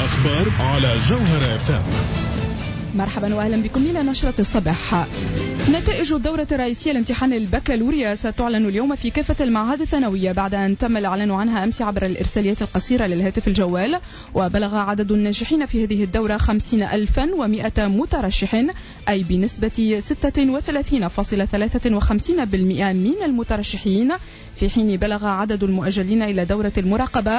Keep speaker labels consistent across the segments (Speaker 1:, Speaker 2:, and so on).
Speaker 1: الأخبار على جوهرة FM.
Speaker 2: مرحبا وأهلا بكم إلى نشرة الصباح. نتائج الدورة الرئيسية لامتحان البكالوريا ستعلن اليوم في كافة المعاهد الثانوية بعد أن تم الإعلان عنها أمس عبر الإرساليات القصيرة للهاتف الجوال. وبلغ عدد الناجحين في هذه الدورة 50,100 مترشح، أي بنسبة 36.53% من المترشحين، في حين بلغ عدد المؤجلين إلى دورة المراقبة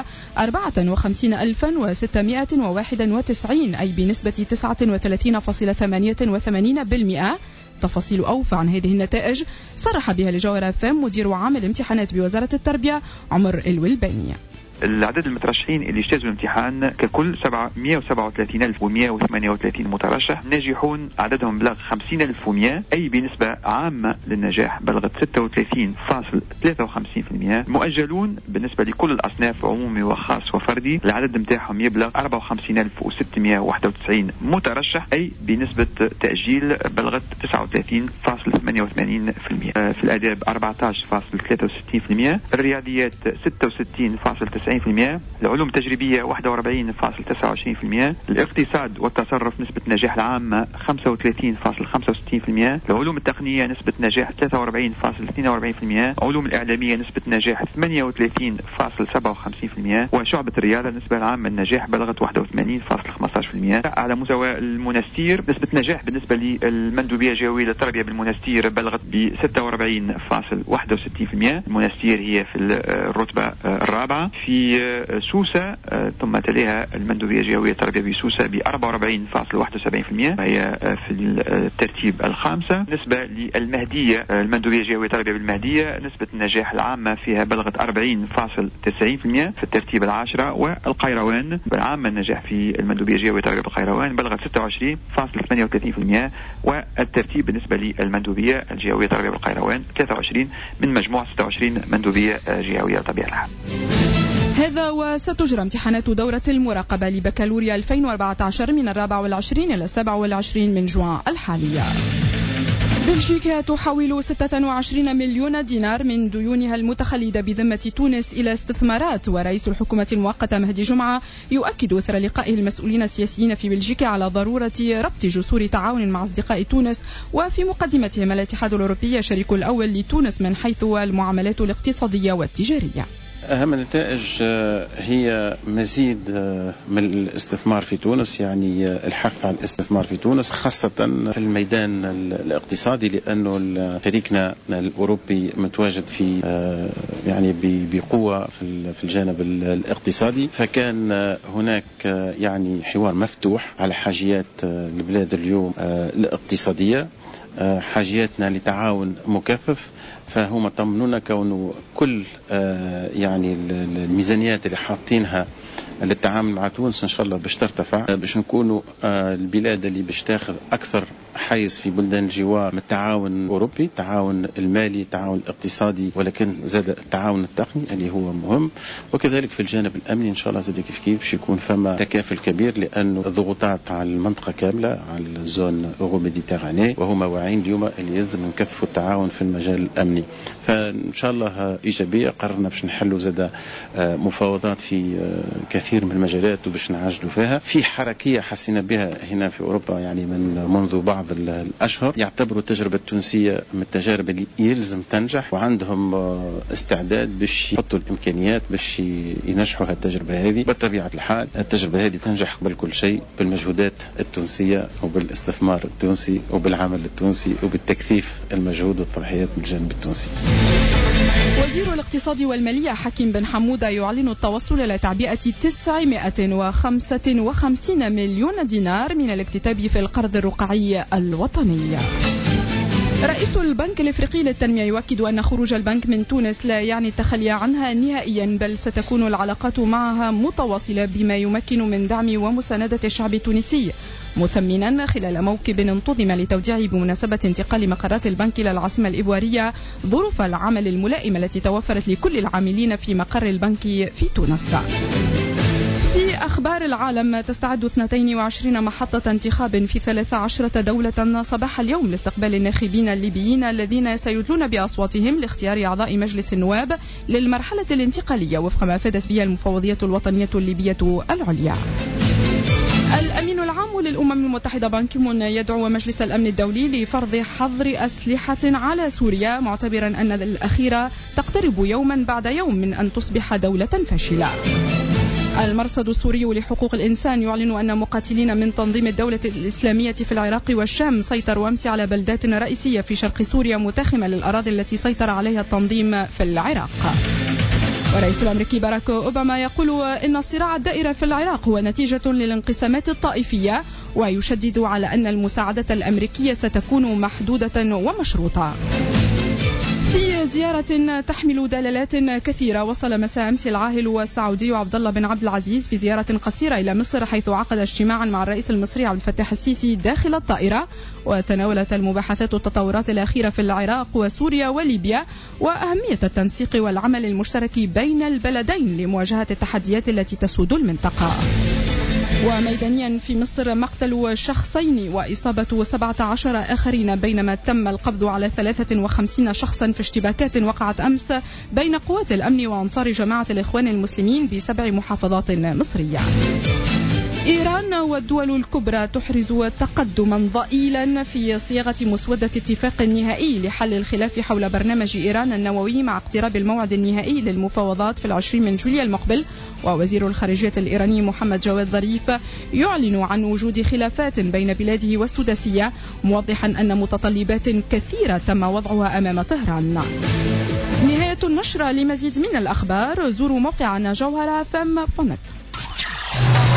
Speaker 2: 54,691، أي بنسبة 39.88%. تفاصيل أوفى عن هذه النتائج صرح بها لجوهرة FM مدير عام الامتحانات بوزارة التربية عمر الولباني.
Speaker 3: العدد المترشحين اللي اجتازوا الامتحان ككل 137,138 مترشح. ناجحون عددهم بلغ 50,100، أي بنسبة عامة للنجاح بلغت 36.53%. مؤجلون بالنسبة لكل الأصناف عمومي وخاص وفردي العدد متاعهم يبلغ 54,691 مترشح، أي بنسبة تأجيل بلغت 39.88%. في الآداب 14.63%، الرياضيات 66.90%، العلوم التجريبية 41.29%، الاقتصاد والتصرف نسبة نجاح العامة 35.65%، العلوم التقنية نسبة نجاح 43.42%، علوم الإعلامية نسبة نجاح 38.57%، وشعبة الرياضة نسبة العامة النجاح بلغت 81.15%. على مستوى المنستير نسبة نجاح بالنسبة للمندوبية الجوية للتربية بالمنستير بلغت ب 46.61%. المنستير هي في الرتبة الرابعة. في سوسة ثم تليها المندوبية الجوية التربية بسوسة ب 44.71%، هي في الترتيب الخامسة. بالنسبة للمهدية المندوبية الجوية التربية بالمهدية نسبة النجاح العامة فيها بلغت 40.90% في الترتيب العاشرة. والقيروان العامة النجاح في المندوبية الجوية التربية بالقيروان بلغت 26.38%، والترتيب بالنسبة للمندوبية الجوية التربية بالقيروان 23 من مجموع 26 مندوبية جوية بطبيعة الحال.
Speaker 2: هذا وستجرى امتحانات دورة المراقبة لبكالوريا 2014 من 24 إلى 27 من جوان الحالية. بلجيكا تحول 26 مليون دينار من ديونها المتخلدة بذمة تونس إلى استثمارات. ورئيس الحكومة المؤقتة مهدي جمعة يؤكد إثر لقائه المسؤولين السياسيين في بلجيكا على ضرورة ربط جسور تعاون مع أصدقاء تونس، وفي مقدمتهم الاتحاد الأوروبي شريك الأول لتونس من حيث المعاملات الاقتصادية والتجارية.
Speaker 4: أهم النتائج هي مزيد من الاستثمار في تونس، يعني الحث على الاستثمار في تونس خاصة في الميدان الاقتصادي، لأنه شريكنا الأوروبي متواجد في يعني بقوة في الجانب الاقتصادي، فكان هناك يعني حوار مفتوح على حاجيات البلاد اليوم الاقتصادية، حاجياتنا لتعاون مكثف. فهم طمنونا كونه كل يعني الميزانيات اللي حاطينها للتعامل مع تونس إن شاء الله باش ترتفع، باش نكونوا البلاد اللي باش تاخذ أكثر حيز في بلدان الجوار من التعاون الأوروبي، التعاون المالي، التعاون الاقتصادي، ولكن زاد التعاون التقني اللي هو مهم. وكذلك في الجانب الأمني إن شاء الله زاد كيف باش يكون فما تكافل كبير، لأنه الضغوطات على المنطقة كاملة، على الزون أورو ميديتيراني، وهم واعيين اليوم اللي يلزم نكثفوا التعاون في المجال الأمني. فإن شاء الله إيجابية. قررنا باش نحلوا زاد مفاوضات في كثير من المجالات وباش نعجلوا فيها. في حركية حسينا بها هنا في أوروبا يعني منذ بعض الأشهر، يعتبروا التجربة التونسية من التجارب اللي يلزم تنجح، وعندهم استعداد باش يحطوا الإمكانيات باش ينجحوا هالتجربة هذه. بطبيعة الحال التجربة هذه تنجح قبل كل شيء بالمجهودات التونسية وبالاستثمار التونسي وبالعمل التونسي وبالتكثيف المجهود والتضحيات من الجانب التونسي.
Speaker 2: وزير الاقتصاد والمالية حكيم بن حمودة يعلن التوصل إلى تعبئة 955 مليون دينار من الاكتتاب في القرض الرقعي الوطني. رئيس البنك الافريقي للتنمية يؤكد أن خروج البنك من تونس لا يعني التخلي عنها نهائيا، بل ستكون العلاقات معها متواصلة بما يمكن من دعم ومساندة الشعب التونسي، مثمنا خلال موكب انتظم لتوديعه بمناسبة انتقال مقرات البنك إلى العاصمة الإيفوارية ظروف العمل الملائمة التي توفرت لكل العاملين في مقر البنك في تونس. في أخبار العالم، تستعد 22 محطة انتخاب في 13 دولة صباح اليوم لاستقبال الناخبين الليبيين الذين سيدلون بأصواتهم لاختيار أعضاء مجلس النواب للمرحلة الانتقالية، وفق ما أفادت به المفوضية الوطنية الليبية العليا. الأمين العام للأمم المتحدة بان كي مون يدعو مجلس الأمن الدولي لفرض حظر أسلحة على سوريا، معتبرا أن الأخيرة تقترب يوما بعد يوم من أن تصبح دولة فاشلة. المرصد السوري لحقوق الإنسان يعلن أن مقاتلين من تنظيم الدولة الإسلامية في العراق والشام سيطروا أمس على بلدات رئيسية في شرق سوريا، متاخمة للأراضي التي سيطر عليها التنظيم في العراق. والرئيس الأمريكي باراك أوباما يقول إن الصراع الدائر في العراق هو نتيجة للانقسامات الطائفية، ويشدد على أن المساعدة الأمريكية ستكون محدودة ومشروطة. في زيارة تحمل دلالات كثيرة، وصل مساء أمس العاهل والسعودي عبد الله بن عبد العزيز في زيارة قصيرة إلى مصر، حيث عقد اجتماعا مع الرئيس المصري عبد الفتاح السيسي داخل الطائرة، وتناولت المباحثات التطورات الأخيرة في العراق وسوريا وليبيا، وأهمية التنسيق والعمل المشترك بين البلدين لمواجهة التحديات التي تسود المنطقة. وميدانيا في مصر، مقتل شخصين وإصابة 17 آخرين، بينما تم القبض على 53 شخصا في اشتباكات وقعت أمس بين قوات الأمن وأنصار جماعة الإخوان المسلمين ب7 محافظات مصرية. إيران والدول الكبرى تحرز تقدما ضئيلا في صياغة مسودة اتفاق نهائي لحل الخلاف حول برنامج إيران النووي، مع اقتراب الموعد النهائي للمفاوضات في 20 من جوليا المقبل. ووزير الخارجية الإيراني محمد جواد ظريف يعلن عن وجود خلافات بين بلاده والسداسية، موضحا أن متطلبات كثيرة تم وضعها أمام طهران. نهاية النشرة. لمزيد من الأخبار زوروا موقعنا جوهرة FM.net.